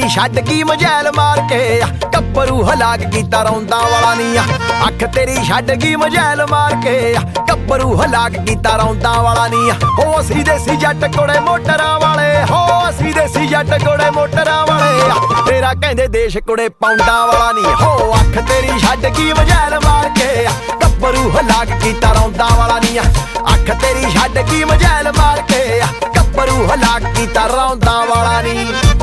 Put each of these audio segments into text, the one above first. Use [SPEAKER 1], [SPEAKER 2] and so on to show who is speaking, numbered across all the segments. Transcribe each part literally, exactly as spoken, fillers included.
[SPEAKER 1] ਤੇਰੀ ਛੱਡ ਕੀ ਮਜੈਲ ਮਾਰ ਕੇ ਗੱਭਰੂ ਹਲਾਕ ਕੀਤਾ ਰੌਂਦਾ ਵਾਲਾ ਨੀ। ਅੱਖ ਤੇਰੀ ਛੱਡ ਕੀ ਮਜੈਲ ਮਾਰ ਕੇ ਗੱਭਰੂ ਹਲਾਕ ਕੀਤਾ ਰੌਂਦਾ ਵਾਲਾ ਨੀ। ਹੋ ਅਸੀਂ ਦੇਸੀ ਜੱਟ ਕੋੜੇ ਮੋਟਰਾਂ ਵਾਲੇ, ਹੋ ਅਸੀਂ ਦੇਸੀ ਜੱਟ ਕੋੜੇ ਮੋਟਰਾਂ ਵਾਲੇ। ਤੇਰਾ ਕਹਿੰਦੇ ਦੇਸ਼ ਕੁੜੇ ਪੌਂਡਾਂ ਵਾਲਾ ਨੀ। ਹੋ ਅੱਖ ਤੇਰੀ ਛੱਡ ਕੀ ਮਜੈਲ ਮਾਰ ਕੇ ਗੱਭਰੂ ਹਲਾਕ ਕੀਤਾ ਰੌਂਦਾ ਵਾਲਾ ਨੀ। ਅੱਖ ਤੇਰੀ ਛੱਡ ਕੀ ਮਜੈਲ ਮਾਰ ਕੇ ਗੱਭਰੂ ਹਲਾਕ ਕੀਤਾ ਰੌਂਦਾ ਵਾਲਾ ਨੀ।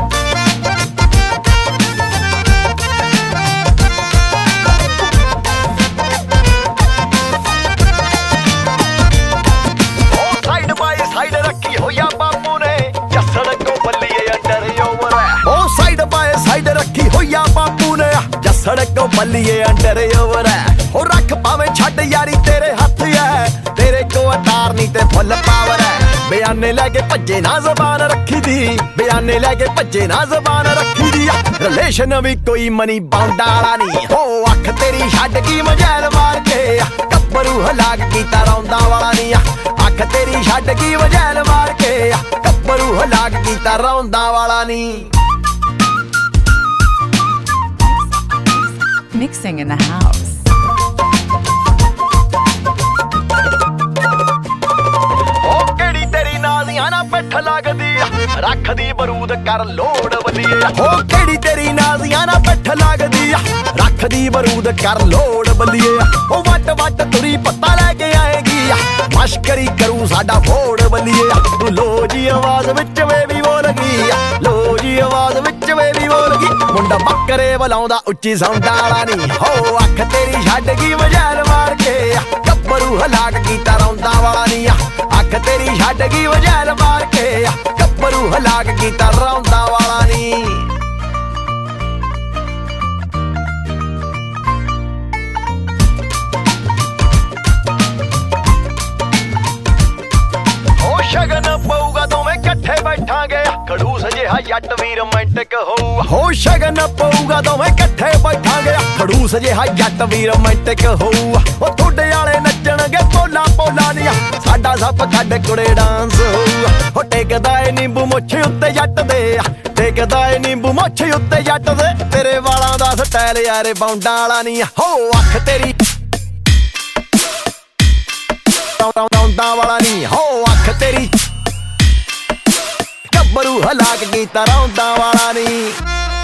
[SPEAKER 1] ਸਾਈਡ ਬਾਏ ਸਾਈਡ ਰੱਖੀ ਹੋਇਆ ਬਾਪੂ ਨੇ ਜੱਸੜ ਕੋ ਬੱਲੀਏ ਅੰਡਰ ਓਵਰ ਐ। ਹੋ ਰੱਖ ਭਾਵੇਂ ਛੱਡ ਯਾਰੀ ਤੇਰੇ ਹੱਥ ਐ, ਤੇਰੇ ਕੋ ਅਤਾਰ ਨੀ ਤੇ ਫੁੱਲ ਪਾਵਰ ਐ। ਬਿਆਨੇ ਲੈ ਕੇ ਭੱਜੇ ਨਾ ਜ਼ਬਾਨ ਰੱਖੀ ਦੀ, ਬਿਆਨੇ ਲੈ ਕੇ ਭੱਜੇ ਨਾ ਜ਼ਬਾਨ ਰੱਖੀ ਦੀ। ਰਿਲੇਸ਼ਨ ਵੀ ਕੋਈ ਮਨੀ ਬਾਉਂਡਾ ਵਾਲਾ ਨੀ। ਹੋ ਅੱਖ ਤੇਰੀ ਛੱਡ ਕੀ ਮਜੈਲ ਮਾਰ ਕੇ ਗੱਭਰੂ ਹਲਾਕ ਕੀਤਾ ਰੌਂਦਾ ਵਾਲਾ ਨੀ। ਅੱਖ ਤੇਰੀ ਛੱਡ ਕੀ ਮਜੈਲ ਮਾਰ ਕੇ ਗੱਭਰੂ ਹਲਾਕ ਕੀਤਾ ਰੌਂਦਾ ਵਾਲਾ ਨੀ।
[SPEAKER 2] Mixing in the house.
[SPEAKER 1] ਉਹ ਕਿਹੜੀ ਤੇਰੀ ਨਾਜ਼ੀਆਂ ਨਾ ਪਿੱਠ ਲੱਗਦੀ ਰੱਖਦੀ ਬਰੂਦ ਕਰ ਲੋੜ ਬੱਲੀਏ। ਹੋ ਕਿਹੜੀ ਤੇਰੀ ਨਾਜ਼ੀਆਂ ਨਾ ਪਿੱਠ ਲੱਗਦੀ ਰੱਖਦੀ ਬਰੂਦ ਕਰ ਲੋੜ ਬੱਲੀਏ। ਉਹ ਵੱਟ ਵੱਟ ਤੁਰੀ ਪੱਤਾ ਲੈ ਕੇ ਆਏਗੀ ਮਸ਼ਕਰੀ ਕਰੂ ਸਾਡਾ ਫੋੜ ਬੱਲੀਏ। ਤੂੰ ਲੋ ਜੀ ਆਵਾਜ਼ ਵਿੱਚ ਵੇ ਵੀ ਬੋਲ ਗਈ, ਲੋ ਜੀ ਆਵਾਜ਼ ਵਿੱਚ ਵੇ ਵੀ ਬੋਲ ਗਈ। ਮੁੰਡਾ ਬੱਕਰੇ ਬੁਲਾਉਂਦਾ ਉੱਚੀ ਸਾਊਂਡ ਵਾਲਾ ਨੀ। ਹੋ ਅੱਖ ਤੇਰੀ ਛੱਡ ਗਈ ਮਜੈਲ ਮਾਰ ਕੇ ਗੱਭਰੂ ਹਲਾਕ ਕੀਤਾ ਰੌਂਦਾ ਵਾਲਾ ਨੀ। ਅੱਖ ਤੇਰੀ ਛੱਡ ਗਈ ਮਜੈਲ ਮਾਰ ਕੇ ਗੱਭਰੂ ਹਲਾਕ ਕੀਤਾ ਰੌਂਦਾ ਵਾਲਾ ਨੀ। ਉਹ ਸ਼ਗਨ ਪਊਗਾ ਦੋਵੇਂ ਇਕੱਠੇ ਬੈਠਾਂਗੇ ਖੜੂਸ ਜਿਹਾ ਜੱਟ ਵੀ ਰੋਮਾਂਟਿਕ ਹੋਊ। ਹੋ ਸ਼ਗਨ ਪਊਗਾ ਦੋਵੇਂ ਇਕੱਠੇ ਬੈਠਾਂਗੇ ਖੜੂਸ ਜਿਹਾ ਜੱਟ ਵੀ ਰੋਮਾਂਟਿਕ ਹੋਊ। ਉਹ ਤੁਹਾਡੇ ਵਾਲੇ ਨੱਚਣਗੇ ਪੋਲਾ ਪੋਲਾ ਨੀ, ਸਾਡਾ ਸੱਪ ਕੱਢ ਕੁੜੇ ਡਾਂਸ ਹੋਊ। ਹੋ ਟੇਕਦਾ ਏ ਨਿੰਬੂ ਮੁੱਛ ਉੱਤੇ ਜੱਟ ਦੇ, ਟੇਕਦਾ ਏ ਨਿੰਬੂ ਮੁੱਛ ਉੱਤੇ ਜੱਟ ਦੇ। ਤੇਰੇ ਵਾਲਾਂ ਦਾ ਸਟਾਈਲ ਯਾਰੇ ਬਾਉਂਡਾਂ ਵਾਲਾ ਨੀ। ਹੋ ਅੱਖ ਤੇਰੀ ਰੌਂਦਾ ਵਾਲਾ ਨੀ। ਹੋ ਅੱਖ ਤੇਰੀ ਗੱਭਰੂ ਹਲਾਕ ਕੀਤਾ ਰੌਂਦਾ ਵਾਲਾ ਨੀ।